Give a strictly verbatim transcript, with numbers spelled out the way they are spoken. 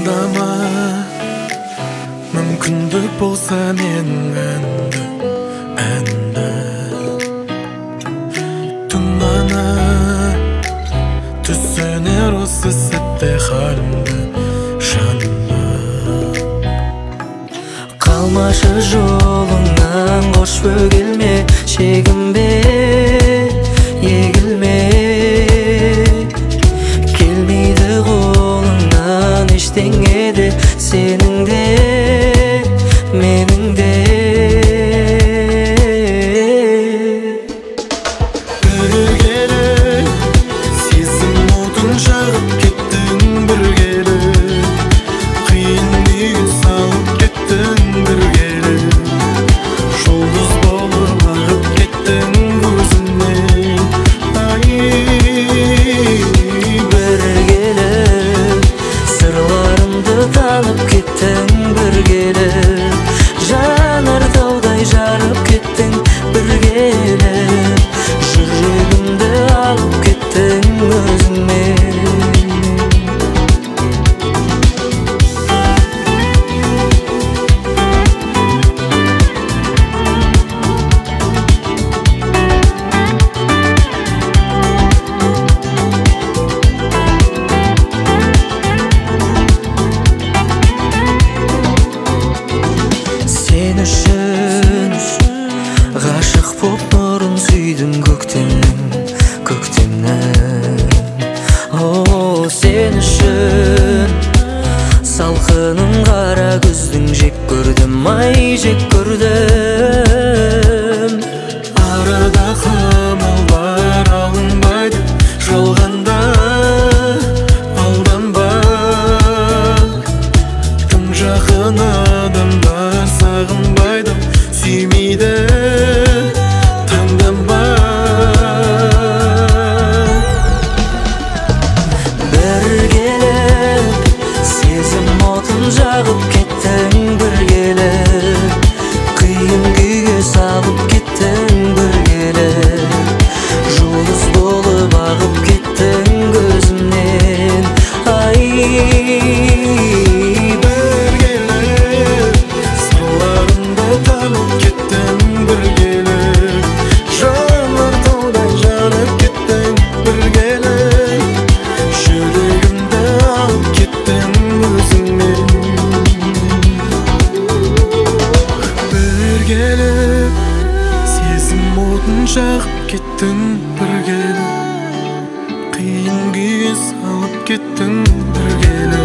Тыңдама, мүмкіндік болса менің әнді, әнді Тұнғаны түсінер осы сәтте халімді, жанымды Қалмашы жолыңнан қош бөгелме, шегінбе, егілме Келмейді қолыңнан ештеңе де, сенің де, менің де Бір келіп, сезім отын жағып кеттің бір келіп Қиын күйге салып кеттің бір келіп Жұлдыз болып ағып кеттің көзімнен Ай, бір келіп, сырларымды танып кеттің бір келіп Жанар таудай жарып кеттің бір келіп Жүрегімді алып кеттің өзіңмен Сен үшін ғашық боп нұрын сүйдім көктемнің, көктемнің О, сен үшін салқынын қара күздің жек көрдім, ай жек көрдім арада қамал бар алынбайды, жалғанда алданба Тым жақын адамдар сағынбайды, сүймейді, таңданба Бір келіп, сезім отын жағып кеттің бір келіп Қиын күйге салып кеттің бір келіп Жұлдыз болып ағып кеттің көзімнен Ай, бір келіп, сырларымды танып кеттің бір келіп Жанар таудай жарып кеттің бір келіп Жүрегімді алып кеттің өзіңмен Бір келіп, сезім отын жағып кеттің бір келіп Қиын күйге салып кеттің бір келіп